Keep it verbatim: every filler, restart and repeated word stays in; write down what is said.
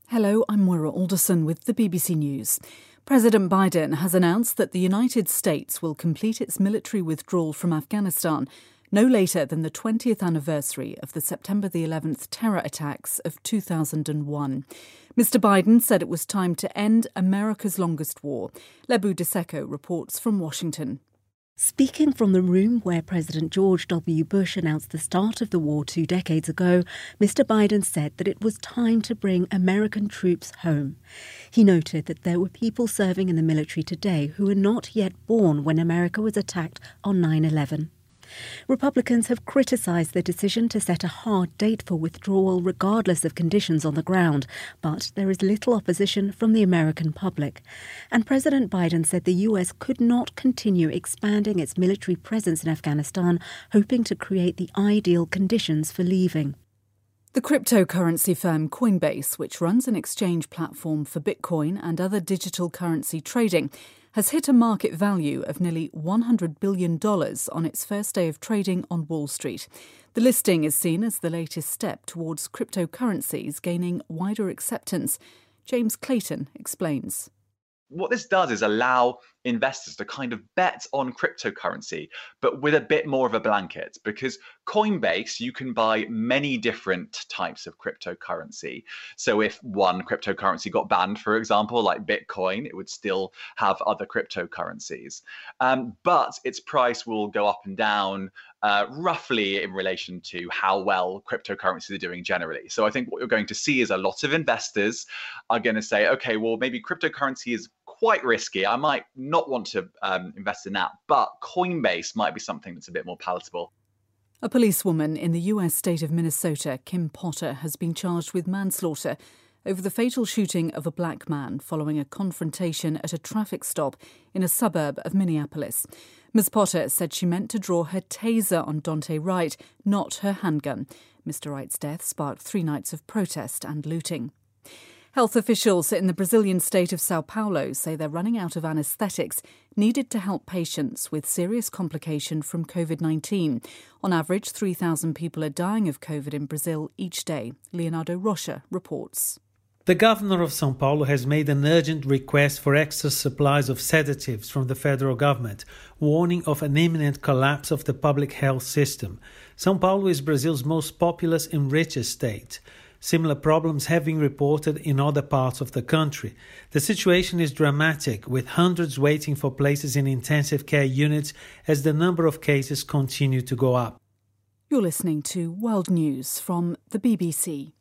Hello, I'm Moira Alderson with the B B C News. President Biden has announced that the United States will complete its military withdrawal from Afghanistan no later than the twentieth anniversary of the September the eleventh terror attacks of two thousand one. Mister Biden said it was time to end America's longest war. Lebu Deseko reports from Washington. Speaking from the room where President George W. Bush announced the start of the war two decades ago, Mister Biden said that it was time to bring American troops home. He noted that there were people serving in the military today who were not yet born when America was attacked on nine eleven. Republicans have criticised the decision to set a hard date for withdrawal regardless of conditions on the ground, but there is little opposition from the American public. And President Biden said the U S could not continue expanding its military presence in Afghanistan, hoping to create the ideal conditions for leaving. The cryptocurrency firm Coinbase, which runs an exchange platform for Bitcoin and other digital currency trading, has hit a market value of nearly one hundred billion dollars on its first day of trading on Wall Street. The listing is seen as the latest step towards cryptocurrencies gaining wider acceptance. James Clayton explains. What this does is allow investors to kind of bet on cryptocurrency, but with a bit more of a blanket, because Coinbase, you can buy many different types of cryptocurrency. So if one cryptocurrency got banned, for example, like Bitcoin, it would still have other cryptocurrencies. Um, but its price will go up and down uh, roughly in relation to how well cryptocurrencies are doing generally. So I think what you're going to see is a lot of investors are going to say, okay, well, maybe cryptocurrency is quite risky. I might not want to um, invest in that, but Coinbase might be something that's a bit more palatable. A policewoman in the U S state of Minnesota, Kim Potter, has been charged with manslaughter over the fatal shooting of a black man following a confrontation at a traffic stop in a suburb of Minneapolis. Miz Potter said she meant to draw her taser on Dante Wright, not her handgun. Mister Wright's death sparked three nights of protest and looting. Health officials in the Brazilian state of Sao Paulo say they're running out of anaesthetics needed to help patients with serious complication from covid nineteen. On average, three thousand people are dying of COVID in Brazil each day. Leonardo Rocha reports. The governor of São Paulo has made an urgent request for extra supplies of sedatives from the federal government, warning of an imminent collapse of the public health system. São Paulo is Brazil's most populous and richest state. Similar problems have been reported in other parts of the country. The situation is dramatic, with hundreds waiting for places in intensive care units as the number of cases continue to go up. You're listening to World News from the B B C.